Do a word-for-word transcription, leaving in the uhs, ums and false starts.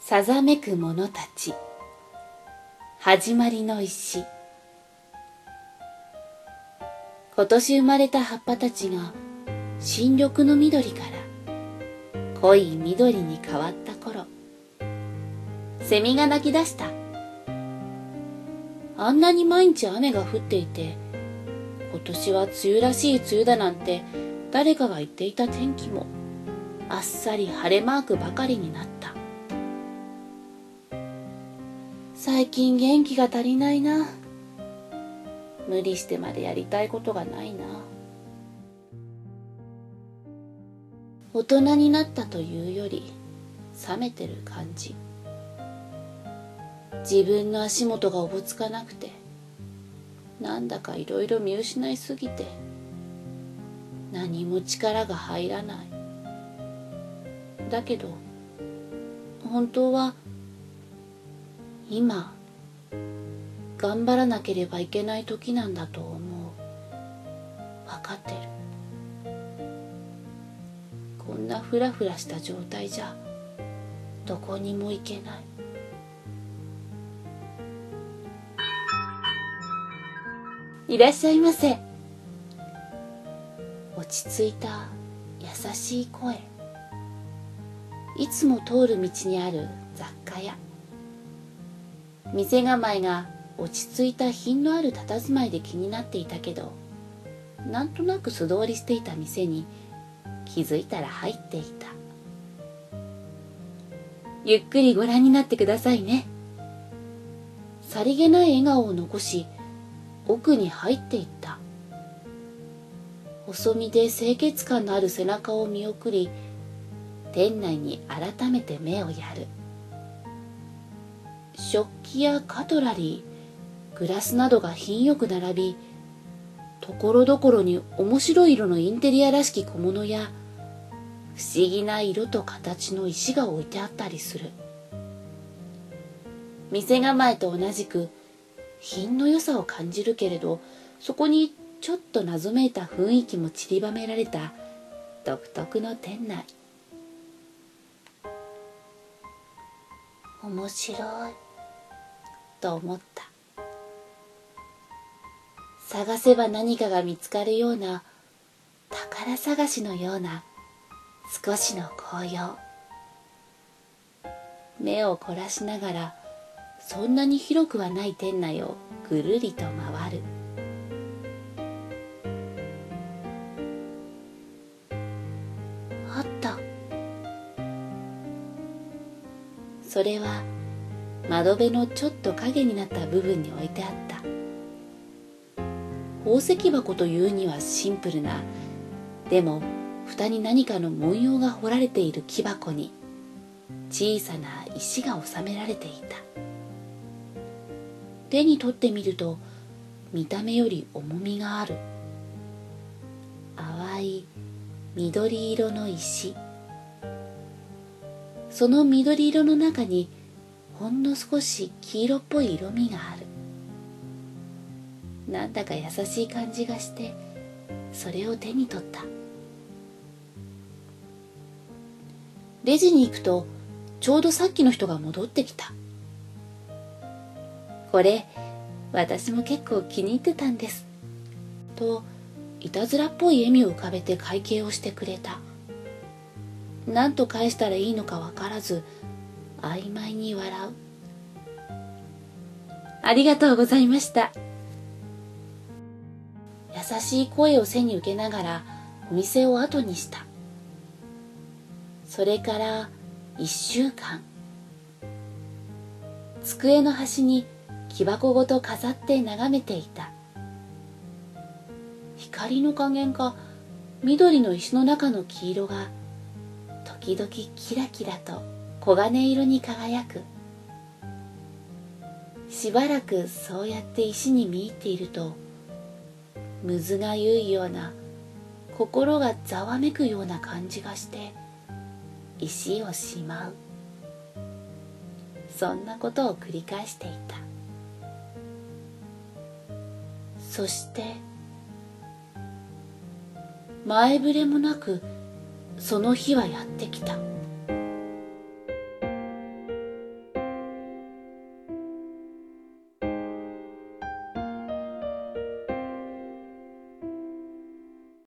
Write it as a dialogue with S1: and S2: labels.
S1: さざめく者たち、始まりの石。今年生まれた葉っぱたちが新緑の緑から濃い緑に変わった頃、セミが鳴き出した。あんなに毎日雨が降っていて、今年は梅雨らしい梅雨だなんて誰かが言っていた天気もあっさり晴れマークばかりになった。最近元気が足りないな。無理してまでやりたいことがないな。大人になったというより冷めてる感じ。自分の足元がおぼつかなくて、なんだかいろいろ見失いすぎて、何も力が入らない。だけど本当は今頑張らなければいけない時なんだと思う。分かってる。こんなフラフラした状態じゃどこにも行けない。いらっしゃいませ。落ち着いた優しい声。いつも通る道にある雑貨屋。店構えが落ち着いた品のある佇まいで気になっていたけど、なんとなく素通りしていた店に気づいたら入っていた。ゆっくりご覧になってくださいね。さりげない笑顔を残し、奥に入っていった。細身で清潔感のある背中を見送り、店内に改めて目をやる。食器やカトラリー、グラスなどが品よく並び、ところどころに面白い色のインテリアらしき小物や不思議な色と形の石が置いてあったりする。店構えと同じく品の良さを感じるけれど、そこにちょっと謎めいた雰囲気も散りばめられた独特の店内。面白いと思った。探せば何かが見つかるような宝探しのような少しの紅葉。目を凝らしながらそんなに広くはない店内をぐるりと回る。あった。それは窓辺のちょっと影になった部分に置いてあった。宝石箱というにはシンプルな、でも蓋に何かの文様が彫られている木箱に小さな石が収められていた。手に取ってみると見た目より重みがある。淡い緑色の石。その緑色の中にほんの少し黄色っぽい色味がある。なんだか優しい感じがして、それを手に取った。レジに行くとちょうどさっきの人が戻ってきた。これ私も結構気に入ってたんですといたずらっぽい笑みを浮かべて会計をしてくれた。何と返したらいいのかわからず曖昧に笑う。ありがとうございました。優しい声を背に受けながらお店を後にした。それから一週間、机の端に木箱ごと飾って眺めていた。光の加減か緑の石の中の黄色が時々キラキラと黄金色に輝く。しばらくそうやって石に見入っていると、むずがゆいような、心がざわめくような感じがして石をしまう。そんなことを繰り返していた。そして前触れもなくその日はやってきた。